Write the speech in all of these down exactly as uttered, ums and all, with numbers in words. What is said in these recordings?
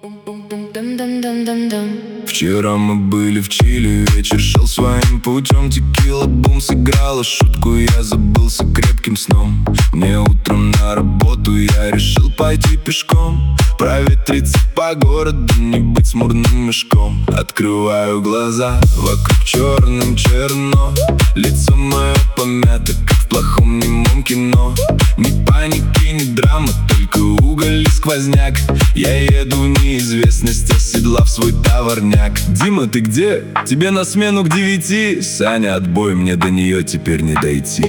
Вчера мы были в Чили, вечер шел своим путем. Текила бум сыграла шутку, я забылся крепким сном. Мне утром на работу, я решил пойти пешком. Проветриться по городу, не быть смурным мешком. Открываю глаза, вокруг черным черно. Лицо мое помято, как в плохом немом кино. Ни паники, ни драма, только уголь и сквозняк. Я еду в неизвестность, оседлав свой товарняк. Дима, ты где? Тебе на смену к девяти. Саня, отбой, мне до нее теперь не дойти.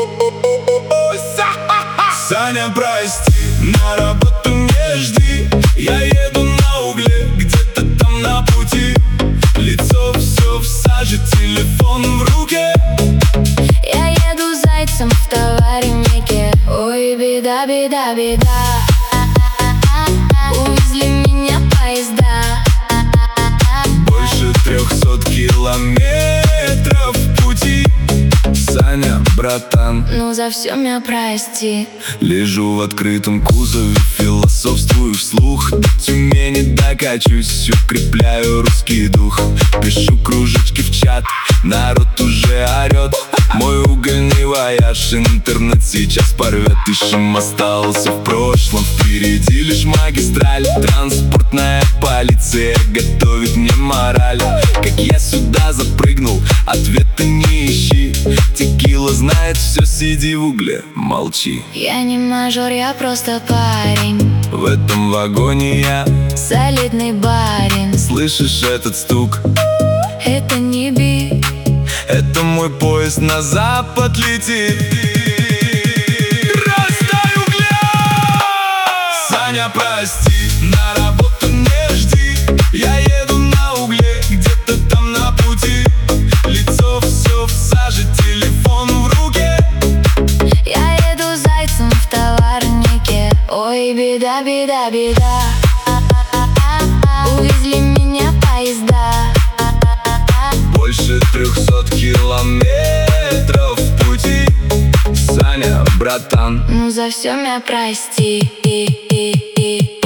Саня, прости, на работу не жди. Я еду на угле, где-то там на пути. Лицо все в саже, телефон в руке. Я еду зайцем в товарнике. Ой, беда, беда, беда. Увезли меня поезда. Больше трехсот километров пути. Саня, братан, ну за все меня прости. лежу в открытом кузове, философствую вслух. До Тюмени докачусь, укрепляю русский дух. Пишу кружечки в чат, народ уже орет. Мой угольный вояж интернет сейчас порвет. Ищем, остался в прошлом, впереди лишь магистраль. Транспортная полиция готовит мне мораль. Как я сюда запрыгнул, ответа не ищи. Текила знает все, сиди в угле, молчи. Я не мажор, я просто парень. В этом вагоне я солидный барин. Слышишь этот стук? Это не би. Это мой поезд на запад летит. Раздай угля! Саня, прости, на работу не жди. Я еду на угле, где-то там на пути. Лицо все в саже, телефон в руке. Я еду зайцем в товарнике. Ой, беда, беда, беда. Увезли меня поезда. Больше трехсот километров пути. Саня, братан, ну за все меня прости.